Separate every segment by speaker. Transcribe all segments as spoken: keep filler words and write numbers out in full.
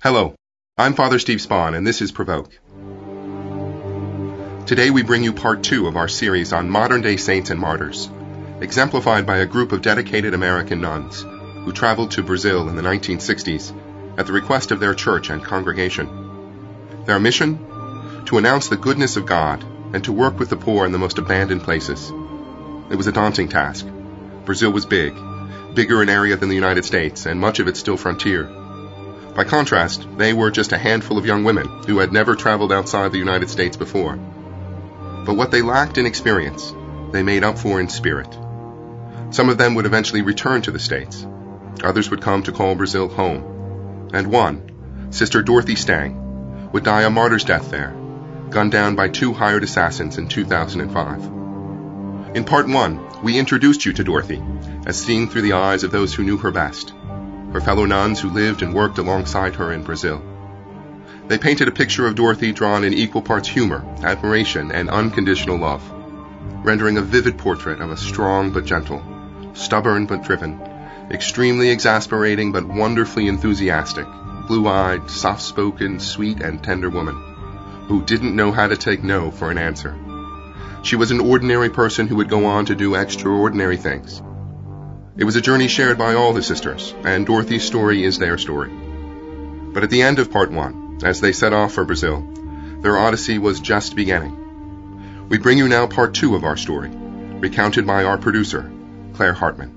Speaker 1: Hello, I'm Father Steve Spahn, and this is Provoke. Today we bring you part two of our series on modern-day saints and martyrs, exemplified by a group of dedicated American nuns who traveled to Brazil in the nineteen sixties at the request of their church and congregation. Their mission? To announce the goodness of God and to work with the poor in the most abandoned places. It was a daunting task. Brazil was big, bigger in area than the United States, and much of it still frontier. By contrast, they were just a handful of young women who had never traveled outside the United States before. But what they lacked in experience, they made up for in spirit. Some of them would eventually return to the States. Others would come to call Brazil home. And one, Sister Dorothy Stang, would die a martyr's death there, gunned down by two hired assassins in two thousand five. In part one, we introduced you to Dorothy as seeing through the eyes of those who knew her best, her fellow nuns who lived and worked alongside her in Brazil. They painted a picture of Dorothy drawn in equal parts humor, admiration, and unconditional love, rendering a vivid portrait of a strong but gentle, stubborn but driven, extremely exasperating but wonderfully enthusiastic, blue-eyed, soft-spoken, sweet, and tender woman, who didn't know how to take no for an answer. She was an ordinary person who would go on to do extraordinary things. It was a journey shared by all the sisters, and Dorothy's story is their story. But at the end of part one, as they set off for Brazil, their odyssey was just beginning. We bring you now part two of our story, recounted by our producer, Claire Hartman.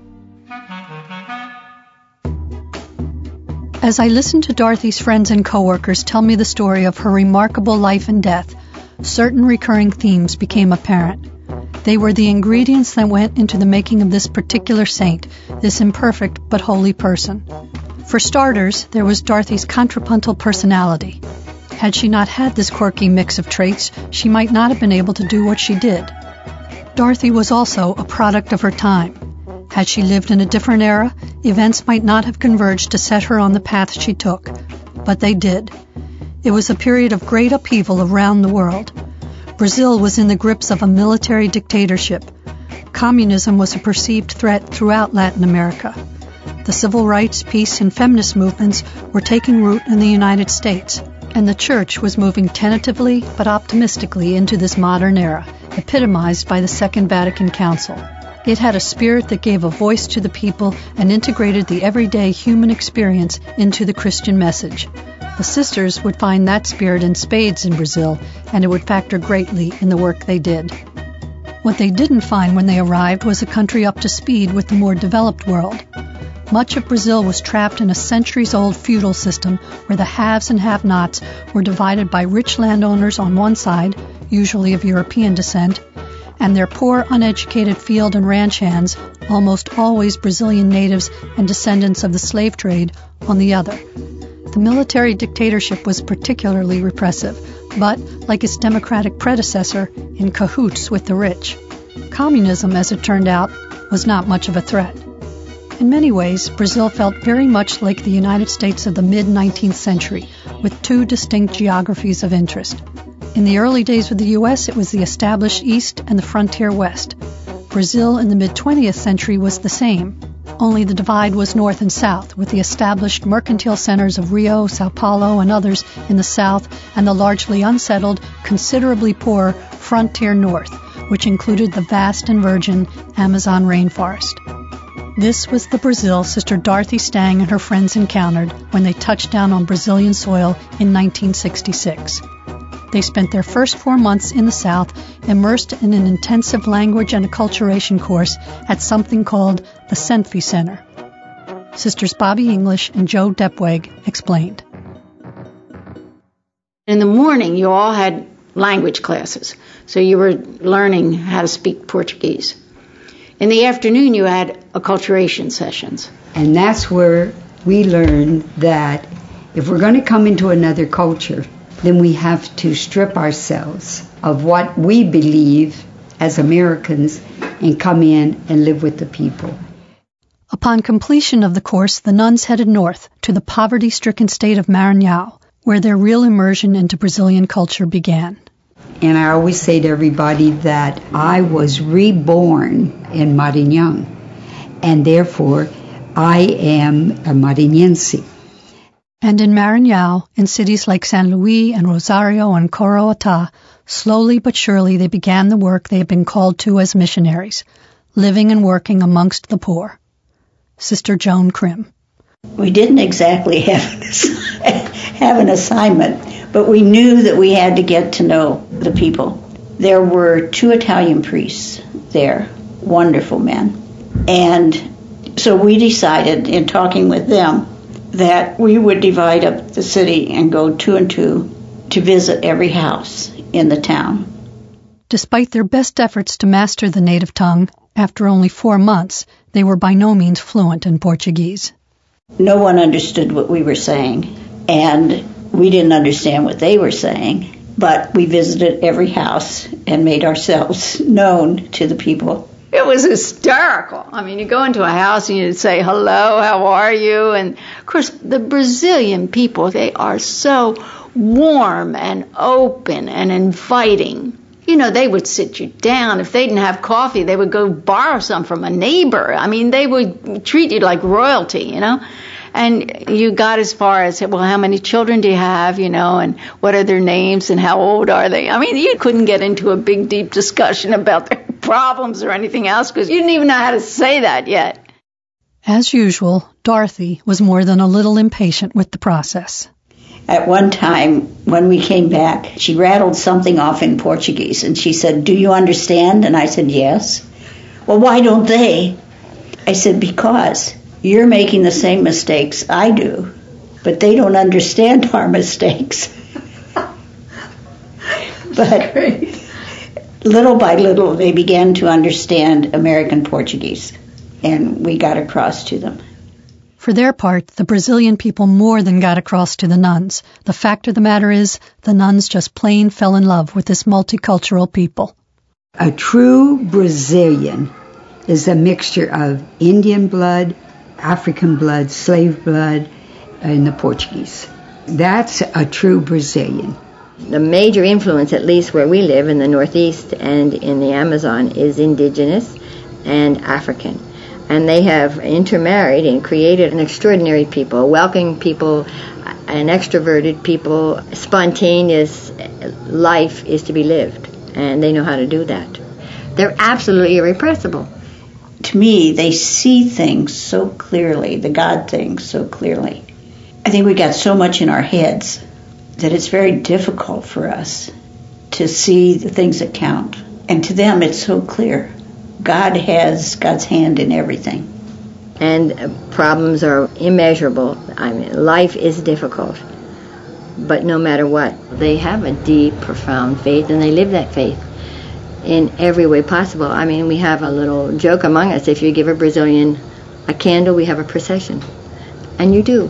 Speaker 2: As I listened to Dorothy's friends and coworkers tell me the story of her remarkable life and death, certain recurring themes became apparent. They were the ingredients that went into the making of this particular saint, this imperfect but holy person. For starters, there was Dorothy's contrapuntal personality. Had she not had this quirky mix of traits, she might not have been able to do what she did. Dorothy was also a product of her time. Had she lived in a different era, events might not have converged to set her on the path she took. But they did. It was a period of great upheaval around the world. Brazil was in the grips of a military dictatorship. Communism was a perceived threat throughout Latin America. The civil rights, peace, and feminist movements were taking root in the United States, and the Church was moving tentatively but optimistically into this modern era, epitomized by the Second Vatican Council. It had a spirit that gave a voice to the people and integrated the everyday human experience into the Christian message. The sisters would find that spirit in spades in Brazil, and it would factor greatly in the work they did. What they didn't find when they arrived was a country up to speed with the more developed world. Much of Brazil was trapped in a centuries-old feudal system where the haves and have-nots were divided by rich landowners on one side, usually of European descent, and their poor, uneducated field and ranch hands, almost always Brazilian natives and descendants of the slave trade, on the other. The military dictatorship was particularly repressive, but, like its democratic predecessor, in cahoots with the rich. Communism, as it turned out, was not much of a threat. In many ways, Brazil felt very much like the United States of the mid-nineteenth century, with two distinct geographies of interest. In the early days of the U S, it was the established East and the frontier West. Brazil in the mid-twentieth century was the same. Only the divide was north and south, with the established mercantile centers of Rio, Sao Paulo, and others in the south, and the largely unsettled, considerably poor frontier north, which included the vast and virgin Amazon rainforest. This was the Brazil Sister Dorothy Stang and her friends encountered when they touched down on Brazilian soil in nineteen sixty-six. They spent their first four months in the South immersed in an intensive language and acculturation course at something called the Senfi Center. Sisters Bobby English and Joe Depweg explained.
Speaker 3: In the morning, you all had language classes, so you were learning how to speak Portuguese. In the afternoon, you had acculturation sessions.
Speaker 4: And that's where we learned that if we're going to come into another culture, then we have to strip ourselves of what we believe as Americans and come in and live with the people.
Speaker 2: Upon completion of the course, the nuns headed north to the poverty-stricken state of Maranhão, where their real immersion into Brazilian culture began.
Speaker 4: And I always say to everybody that I was reborn in Maranhão, and therefore I am a Maranhense.
Speaker 2: And in Maranhão, in cities like San Luis and Rosario and Coroatá, slowly but surely they began the work they had been called to as missionaries, living and working amongst the poor. Sister Joan Krim.
Speaker 5: We didn't exactly have an, assi- have an assignment, but we knew that we had to get to know the people. There were two Italian priests there, wonderful men. And so we decided, in talking with them, that we would divide up the city and go two and two to visit every house in the town.
Speaker 2: Despite their best efforts to master the native tongue, after only four months, they were by no means fluent in Portuguese.
Speaker 5: No one understood what we were saying, and we didn't understand what they were saying, but we visited every house and made ourselves known to the people.
Speaker 3: It was hysterical. I mean, you go into a house and you'd say, hello, how are you? And, of course, the Brazilian people, they are so warm and open and inviting. You know, they would sit you down. If they didn't have coffee, they would go borrow some from a neighbor. I mean, they would treat you like royalty, you know. And you got as far as, well, how many children do you have, you know, and what are their names and how old are they? I mean, you couldn't get into a big, deep discussion about their problems or anything else because you didn't even know how to say that yet.
Speaker 2: As usual, Dorothy was more than a little impatient with the process.
Speaker 5: At one time, when we came back, she rattled something off in Portuguese, and she said, do you understand? And I said, yes. Well, why don't they? I said, because you're making the same mistakes I do, but they don't understand our mistakes. But little by little, they began to understand American Portuguese, and we got across to them.
Speaker 2: For their part, the Brazilian people more than got across to the nuns. The fact of the matter is, the nuns just plain fell in love with this multicultural people.
Speaker 4: A true Brazilian is a mixture of Indian blood, African blood, slave blood, and the Portuguese. That's a true Brazilian.
Speaker 6: The major influence, at least where we live in the Northeast and in the Amazon, is indigenous and African. And they have intermarried and created an extraordinary people, a welcoming people, an extroverted people. Spontaneous life is to be lived, and they know how to do that. They're absolutely irrepressible.
Speaker 5: To me, they see things so clearly, the God things so clearly. I think we got so much in our heads that it's very difficult for us to see the things that count. And to them, it's so clear. God has God's hand in everything.
Speaker 6: And problems are immeasurable. I mean, life is difficult. But no matter what, they have a deep, profound faith, and they live that faith in every way possible. I mean, we have a little joke among us. If you give a Brazilian a candle, we have a procession. And you do,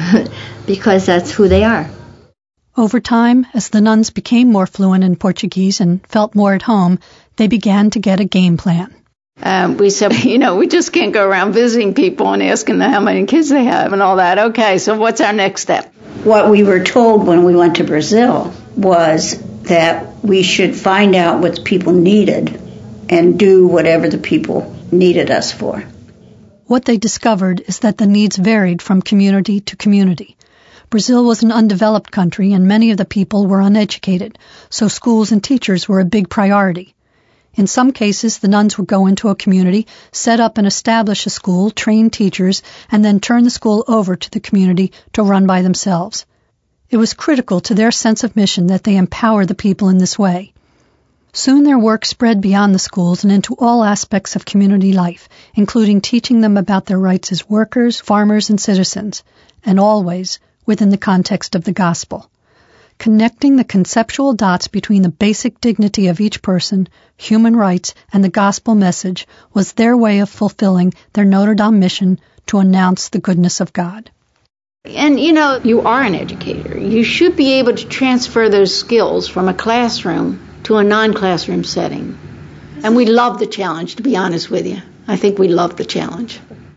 Speaker 6: because that's who they are.
Speaker 2: Over time, as the nuns became more fluent in Portuguese and felt more at home, they began to get a game plan.
Speaker 3: Um, we said, you know, we just can't go around visiting people and asking them how many kids they have and all that. Okay, so what's our next step?
Speaker 5: What we were told when we went to Brazil was that we should find out what the people needed and do whatever the people needed us for.
Speaker 2: What they discovered is that the needs varied from community to community. Brazil was an undeveloped country and many of the people were uneducated, so schools and teachers were a big priority. In some cases, the nuns would go into a community, set up and establish a school, train teachers, and then turn the school over to the community to run by themselves. It was critical to their sense of mission that they empower the people in this way. Soon their work spread beyond the schools and into all aspects of community life, including teaching them about their rights as workers, farmers, and citizens, and always within the context of the gospel. Connecting the conceptual dots between the basic dignity of each person, human rights, and the gospel message was their way of fulfilling their Notre Dame mission to announce the goodness of God.
Speaker 3: And, you know, you are an educator. You should be able to transfer those skills from a classroom to a non-classroom setting. And we love the challenge, to be honest with you. I think we love the challenge.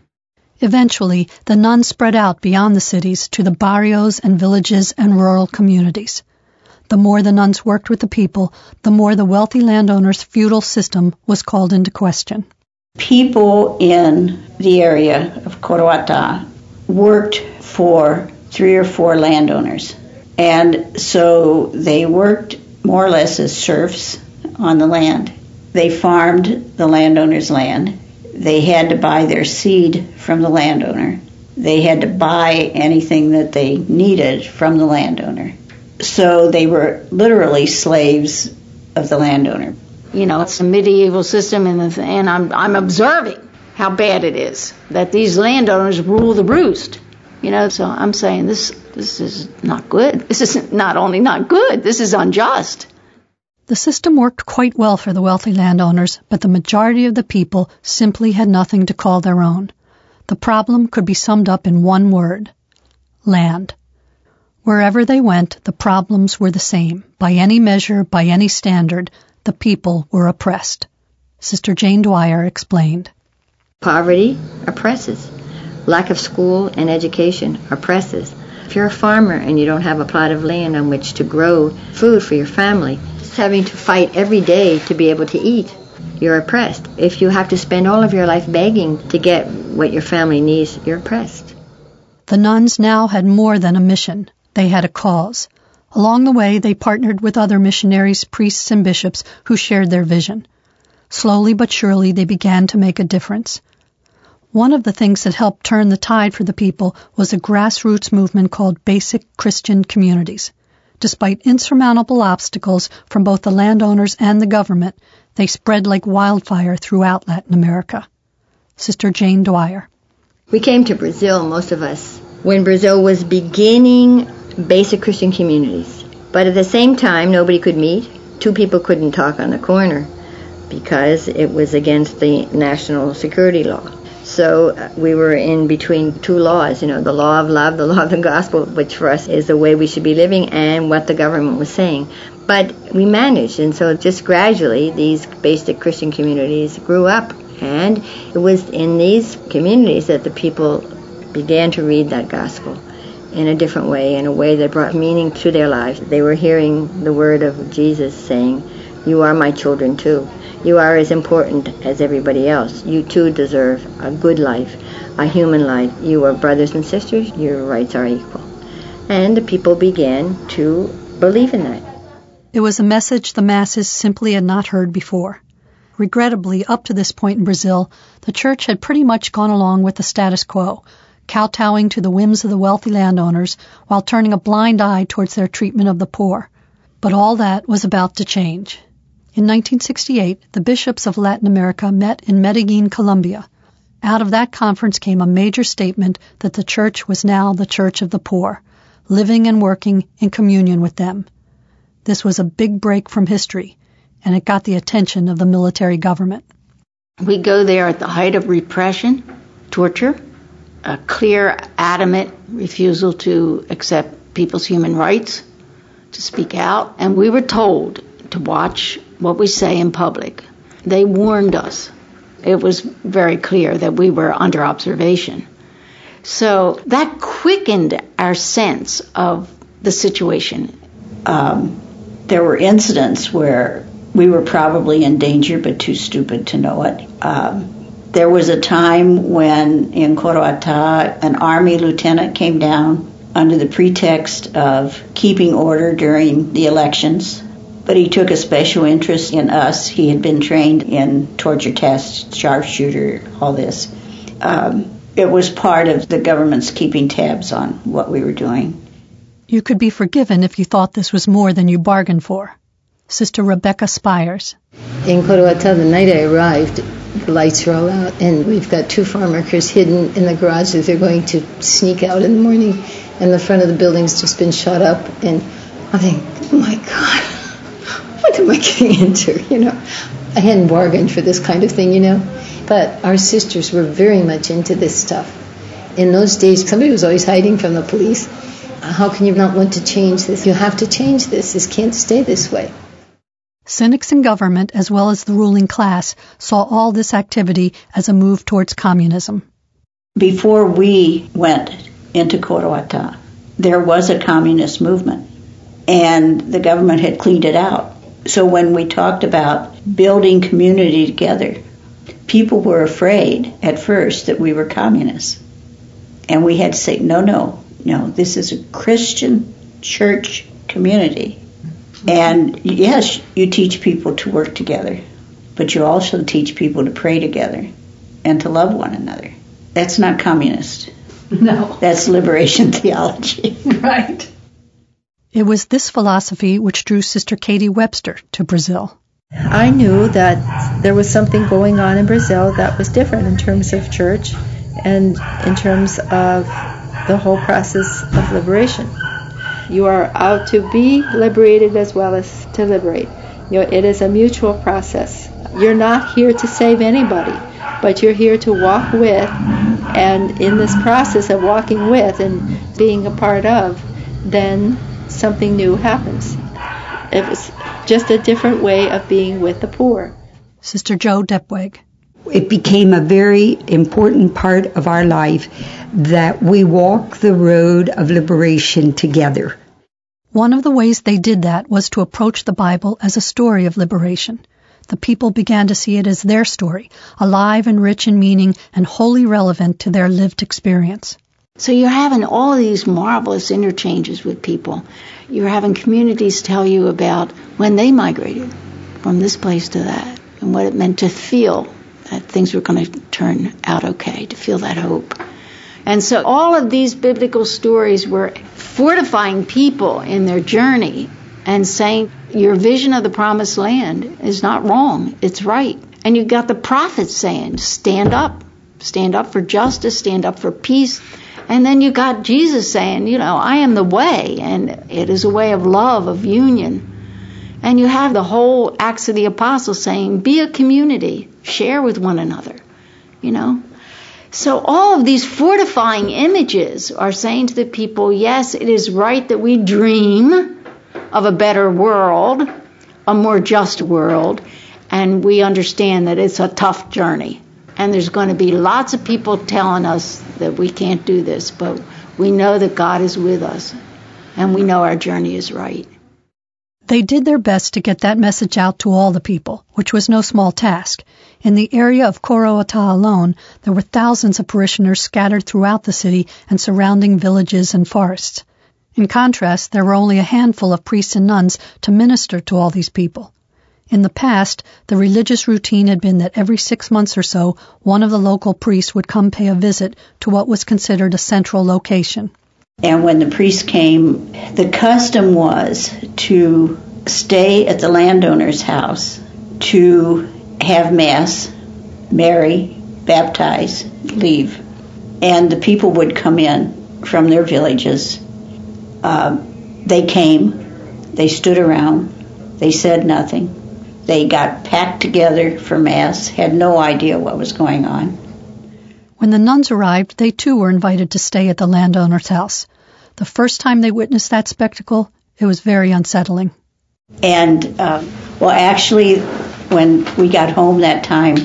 Speaker 2: Eventually, the nuns spread out beyond the cities to the barrios and villages and rural communities. The more the nuns worked with the people, the more the wealthy landowners' feudal system was called into question.
Speaker 5: People in the area of Coroatá worked for three or four landowners. And so they worked more or less as serfs on the land. They farmed the landowner's land. They had to buy their seed from the landowner. They had to buy anything that they needed from the landowner. So they were literally slaves of the landowner.
Speaker 3: You know, it's a medieval system, and, and I'm, I'm observing how bad it is, that these landowners rule the roost. You know, so I'm saying this this is not good. This is not only not good, this is unjust.
Speaker 2: The system worked quite well for the wealthy landowners, but the majority of the people simply had nothing to call their own. The problem could be summed up in one word: land. Wherever they went, the problems were the same. By any measure, by any standard, the people were oppressed. Sister Jane Dwyer explained.
Speaker 6: Poverty oppresses. Lack of school and education oppresses. If you're a farmer and you don't have a plot of land on which to grow food for your family, just having to fight every day to be able to eat, you're oppressed. If you have to spend all of your life begging to get what your family needs, you're oppressed.
Speaker 2: The nuns now had more than a mission. They had a cause. Along the way, they partnered with other missionaries, priests, and bishops who shared their vision. Slowly but surely, they began to make a difference. One of the things that helped turn the tide for the people was a grassroots movement called Basic Christian Communities. Despite insurmountable obstacles from both the landowners and the government, they spread like wildfire throughout Latin America. Sister Jane Dwyer.
Speaker 6: We came to Brazil, most of us, when Brazil was beginning Basic Christian Communities. But at the same time, nobody could meet. Two people couldn't talk on the corner because it was against the national security law. So uh, we were in between two laws, you know, the law of love, the law of the gospel, which for us is the way we should be living, and what the government was saying. But we managed, and so just gradually these basic Christian communities grew up. And it was in these communities that the people began to read that gospel in a different way, in a way that brought meaning to their lives. They were hearing the word of Jesus saying, "You are my children too. You are as important as everybody else. You too deserve a good life, a human life. You are brothers and sisters. Your rights are equal." And the people began to believe in that.
Speaker 2: It was a message the masses simply had not heard before. Regrettably, up to this point in Brazil, the church had pretty much gone along with the status quo, kowtowing to the whims of the wealthy landowners while turning a blind eye towards their treatment of the poor. But all that was about to change. In nineteen sixty-eight, the bishops of Latin America met in Medellin, Colombia. Out of that conference came a major statement that the church was now the church of the poor, living and working in communion with them. This was a big break from history, and it got the attention of the military government.
Speaker 3: We go there at the height of repression, torture, a clear, adamant refusal to accept people's human rights, to speak out, and we were told to watch what we say in public. They warned us. It was very clear that we were under observation. So that quickened our sense of the situation.
Speaker 5: Um, there were incidents where we were probably in danger but too stupid to know it. Um, there was a time when in Coroatá an army lieutenant came down under the pretext of keeping order during the elections. But he took a special interest in us. He had been trained in torture tests, sharpshooter, all this. Um, it was part of the government's keeping tabs on what we were doing.
Speaker 2: You could be forgiven if you thought this was more than you bargained for. Sister Rebecca Spires.
Speaker 7: In Coroatá, the night I arrived, the lights are all out, and we've got two farm workers hidden in the garage that they're going to sneak out in the morning, and the front of the building's just been shot up, and I think, oh my God, what am I getting into, you know? I hadn't bargained for this kind of thing, you know? But our sisters were very much into this stuff. In those days, somebody was always hiding from the police. How can you not want to change this? You have to change this. This can't stay this way.
Speaker 2: Cynics in government, as well as the ruling class, saw all this activity as a move towards communism.
Speaker 5: Before we went into Coroatá, there was a communist movement, and the government had cleaned it out. So when we talked about building community together, people were afraid at first that we were communists. And we had to say, no, no, No, this is a Christian church community. And yes, you teach people to work together, but you also teach people to pray together and to love one another. That's not communist.
Speaker 3: No.
Speaker 5: That's liberation theology.
Speaker 3: Right.
Speaker 2: It was this philosophy which drew Sister Katie Webster to Brazil.
Speaker 8: I knew that there was something going on in Brazil that was different in terms of church and in terms of the whole process of liberation. You are out to be liberated as well as to liberate. You know, it is a mutual process. You're not here to save anybody, but you're here to walk with, and in this process of walking with and being a part of, then something new happens. It was just a different way of being with the poor.
Speaker 2: Sister Jo Depweg.
Speaker 4: It became a very important part of our life that we walk the road of liberation together.
Speaker 2: One of the ways they did that was to approach the Bible as a story of liberation. The people began to see it as their story, alive and rich in meaning and wholly relevant to their lived experience.
Speaker 3: So you're having all of these marvelous interchanges with people. You're having communities tell you about when they migrated from this place to that and what it meant to feel that things were going to turn out okay, to feel that hope. And so all of these biblical stories were fortifying people in their journey and saying, your vision of the promised land is not wrong, it's right. And you've got the prophets saying, stand up, stand up for justice, stand up for peace. And then you got Jesus saying, you know, I am the way, and it is a way of love, of union. And you have the whole Acts of the Apostles saying, be a community, share with one another, you know. So all of these fortifying images are saying to the people, yes, it is right that we dream of a better world, a more just world, and we understand that it's a tough journey. And there's going to be lots of people telling us that we can't do this, but we know that God is with us, and we know our journey is right.
Speaker 2: They did their best to get that message out to all the people, which was no small task. In the area of Coroatá alone, there were thousands of parishioners scattered throughout the city and surrounding villages and forests. In contrast, there were only a handful of priests and nuns to minister to all these people. In the past, the religious routine had been that every six months or so, one of the local priests would come pay a visit to what was considered a central location.
Speaker 5: And when the priest came, the custom was to stay at the landowner's house, to have Mass, marry, baptize, leave. And the people would come in from their villages. Uh, they came, they stood around, they said nothing. They got packed together for Mass, had no idea what was going on.
Speaker 2: When the nuns arrived, they too were invited to stay at the landowner's house. The first time they witnessed that spectacle, it was very unsettling.
Speaker 5: And, uh, well, actually, when we got home that time,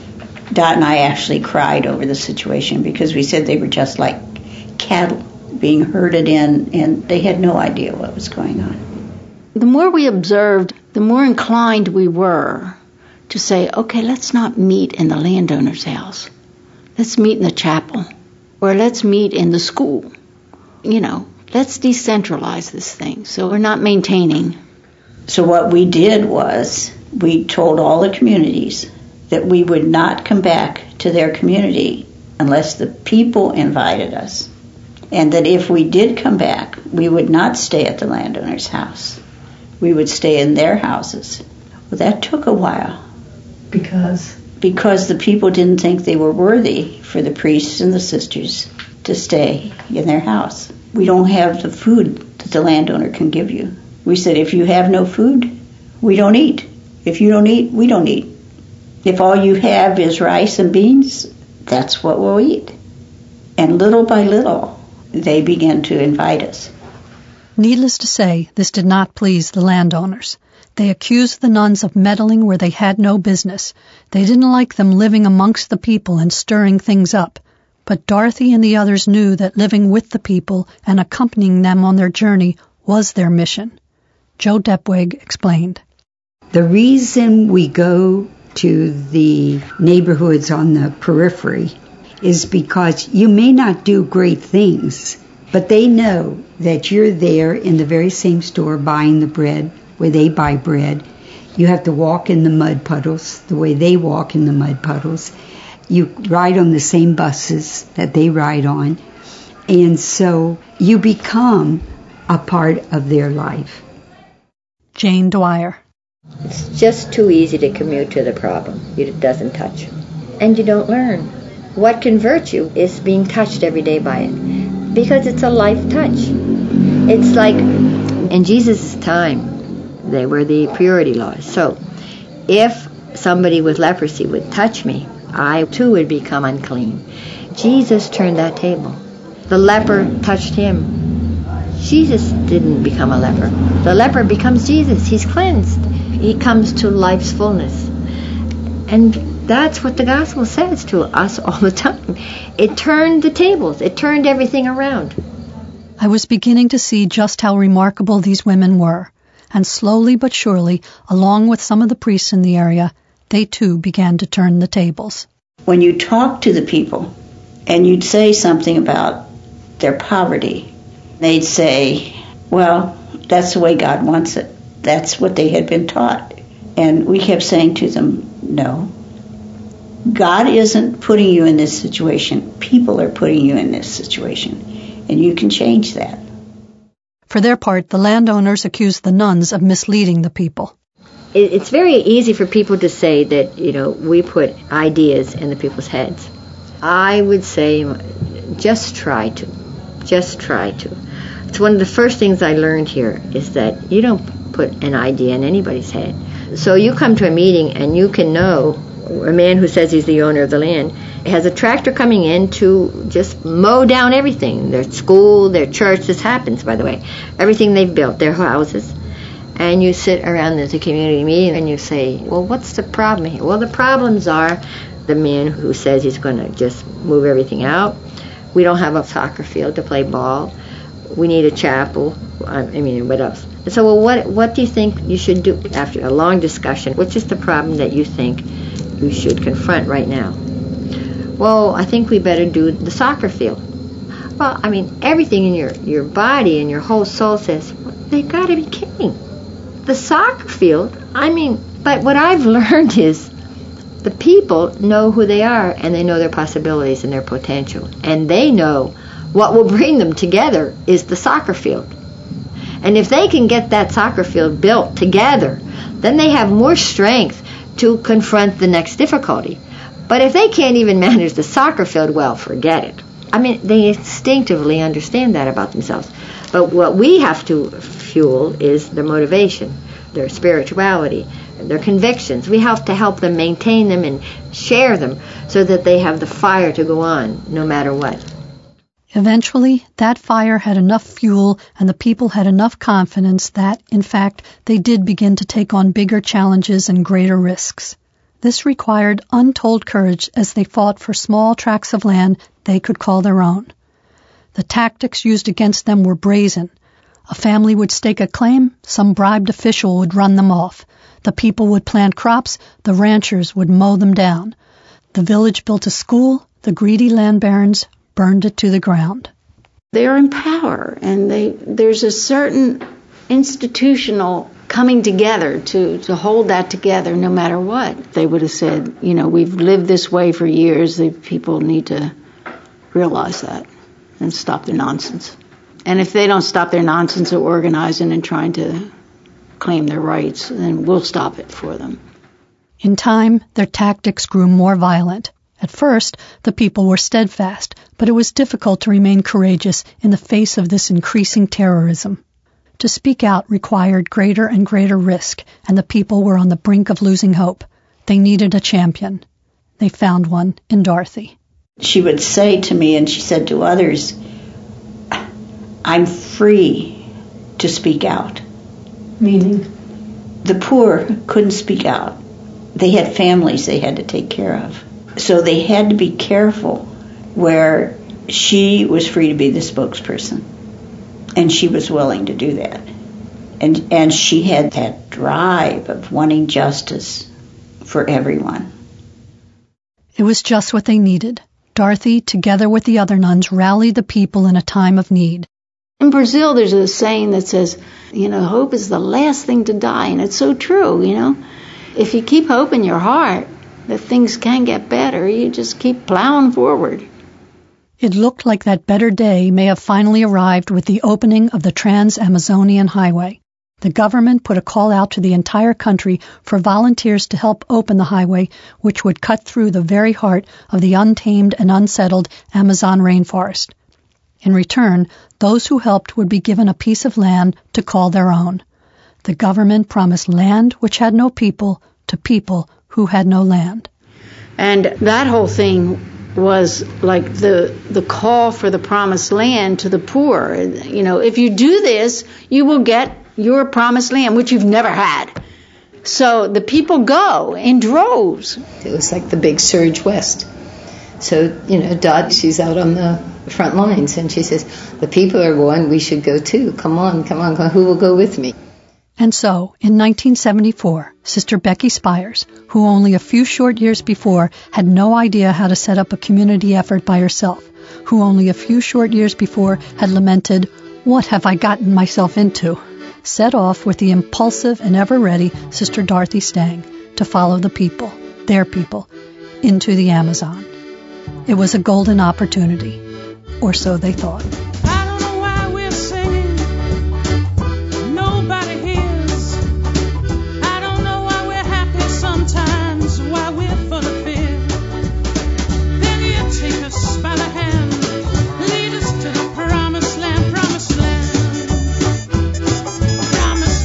Speaker 5: Dot and I actually cried over the situation because we said they were just like cattle being herded in, and they had no idea what was going on.
Speaker 3: The more we observed, the more inclined we were to say, okay, let's not meet in the landowner's house. Let's meet in the chapel, or let's meet in the school. You know, let's decentralize this thing so we're not maintaining.
Speaker 5: So what we did was we told all the communities that we would not come back to their community unless the people invited us. And that if we did come back, we would not stay at the landowner's house. We would stay in their houses. Well, that took a while.
Speaker 8: Because?
Speaker 5: Because the people didn't think they were worthy for the priests and the sisters to stay in their house. We don't have the food that the landowner can give you. We said, if you have no food, we don't eat. If you don't eat, we don't eat. If all you have is rice and beans, that's what we'll eat. And little by little, they began to invite us.
Speaker 2: Needless to say, this did not please the landowners. They accused the nuns of meddling where they had no business. They didn't like them living amongst the people and stirring things up. But Dorothy and the others knew that living with the people and accompanying them on their journey was their mission. Jo Depweg explained.
Speaker 4: The reason we go to the neighborhoods on the periphery is because you may not do great things But they know that you're there in the very same store buying the bread where they buy bread. You have to walk in the mud puddles the way they walk in the mud puddles. You ride on the same buses that they ride on. And so you become a part of their life.
Speaker 2: Jane Dwyer.
Speaker 6: It's just too easy to commute to the problem. It doesn't touch you. And you don't learn. What converts you is being touched every day by it. Because it's a life touch. It's like in Jesus' time, they were the purity laws. So if somebody with leprosy would touch me, I too would become unclean. Jesus turned that table. The leper touched him. Jesus didn't become a leper. The leper becomes Jesus. He's cleansed. He comes to life's fullness. And that's what the gospel says to us all the time. It turned the tables. It turned everything around.
Speaker 2: I was beginning to see just how remarkable these women were. And slowly but surely, along with some of the priests in the area, they too began to turn the tables.
Speaker 5: When you talk to the people and you'd say something about their poverty, they'd say, well, that's the way God wants it. That's what they had been taught. And we kept saying to them, no. God isn't putting you in this situation. People are putting you in this situation. And you can change that.
Speaker 2: For their part, the landowners accused the nuns of misleading the people.
Speaker 6: It's very easy for people to say that, you know, we put ideas in the people's heads. I would say just try to. Just try to. It's one of the first things I learned here is that you don't put an idea in anybody's head. So you come to a meeting and you can know a man who says he's the owner of the land has a tractor coming in to just mow down everything. Their school, their church, this happens, by the way. Everything they've built, their houses. And you sit around at the community meeting and you say, well, what's the problem here? Well, the problems are the man who says he's going to just move everything out. We don't have a soccer field to play ball. We need a chapel. I mean, what else? And so, well, what what do you think you should do after a long discussion? Which is the problem that you think you should confront right now? Well, I think we better do the soccer field. Well, I mean, everything in your, your body and your whole soul says, well, they've got to be kidding. The soccer field, I mean, but what I've learned is the people know who they are and they know their possibilities and their potential. And they know what will bring them together is the soccer field. And if they can get that soccer field built together, then they have more strength to confront the next difficulty. But if they can't even manage the soccer field, well, forget it. I mean, they instinctively understand that about themselves. But what we have to fuel is their motivation, their spirituality, their convictions. We have to help them maintain them and share them so that they have the fire to go on no matter what.
Speaker 2: Eventually, that fire had enough fuel and the people had enough confidence that, in fact, they did begin to take on bigger challenges and greater risks. This required untold courage as they fought for small tracts of land they could call their own. The tactics used against them were brazen. A family would stake a claim, some bribed official would run them off. The people would plant crops, the ranchers would mow them down. The village built a school, the greedy land barons burned it to the ground.
Speaker 3: They're in power, and they there's a certain institutional coming together to, to hold that together no matter what. They would have said, you know, we've lived this way for years. The people need to realize that and stop their nonsense. And if they don't stop their nonsense of organizing and trying to claim their rights, then we'll stop it for them.
Speaker 2: In time, their tactics grew more violent. At first, the people were steadfast, but it was difficult to remain courageous in the face of this increasing terrorism. To speak out required greater and greater risk, and the people were on the brink of losing hope. They needed a champion. They found one in Dorothy.
Speaker 5: She would say to me, and she said to others, I'm free to speak out.
Speaker 8: Meaning?
Speaker 5: The poor couldn't speak out. They had families they had to take care of. So they had to be careful, where she was free to be the spokesperson. And she was willing to do that. And and she had that drive of wanting justice for everyone.
Speaker 2: It was just what they needed. Dorothy, together with the other nuns, rallied the people in a time of need.
Speaker 3: In Brazil, there's a saying that says, you know, hope is the last thing to die, and it's so true, you know. If you keep hope in your heart that things can get better, you just keep plowing forward.
Speaker 2: It looked like that better day may have finally arrived with the opening of the Trans-Amazonian Highway. The government put a call out to the entire country for volunteers to help open the highway, which would cut through the very heart of the untamed and unsettled Amazon rainforest. In return, those who helped would be given a piece of land to call their own. The government promised land which had no people to people who had no land.
Speaker 3: And that whole thing was like the the call for the promised land to the poor. You know, if you do this, you will get your promised land, which you've never had. So the people go in droves.
Speaker 7: It was like the big surge west. So, you know, Dot, she's out on the front lines, and she says, the people are going, we should go too. Come on, come on, who will go with me?
Speaker 2: And so, in nineteen seventy-four, Sister Becky Spires, who only a few short years before had no idea how to set up a community effort by herself, who only a few short years before had lamented, what have I gotten myself into, set off with the impulsive and ever-ready Sister Dorothy Stang to follow the people, their people, into the Amazon. It was a golden opportunity, or so they thought.
Speaker 9: I don't know why we're singing. Nobody hears. I don't know why we're happy sometimes, why we're full of fear. Then you take us by the hand, lead us to the promised land, promised land, promised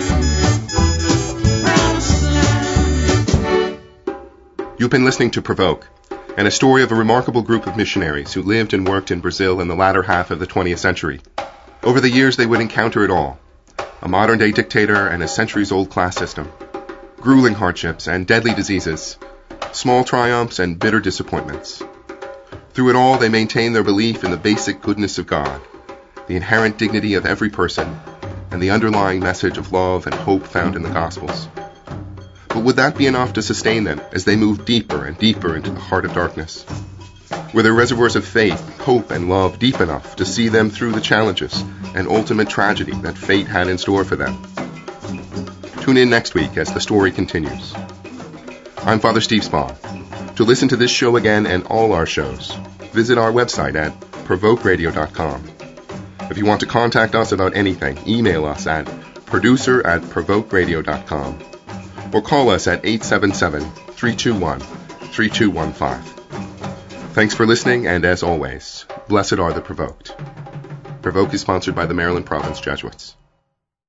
Speaker 9: land, promised land.
Speaker 1: You've been listening to Provoke, and a story of a remarkable group of missionaries who lived and worked in Brazil in the latter half of the twentieth century. Over the years, they would encounter it all: a modern-day dictator and a centuries-old class system, grueling hardships and deadly diseases, small triumphs and bitter disappointments. Through it all, they maintained their belief in the basic goodness of God, the inherent dignity of every person, and the underlying message of love and hope found in the Gospels. But would that be enough to sustain them as they moved deeper and deeper into the heart of darkness? Were their reservoirs of faith, hope, and love deep enough to see them through the challenges and ultimate tragedy that fate had in store for them? Tune in next week as the story continues. I'm Father Steve Spahn. To listen to this show again and all our shows, visit our website at provoke radio dot com. If you want to contact us about anything, email us at producer at provoke radio dot com. Or call us at eight seven seven, three two one, three two one five. Thanks for listening, and as always, blessed are the provoked. Provoke is sponsored by the Maryland Province Jesuits.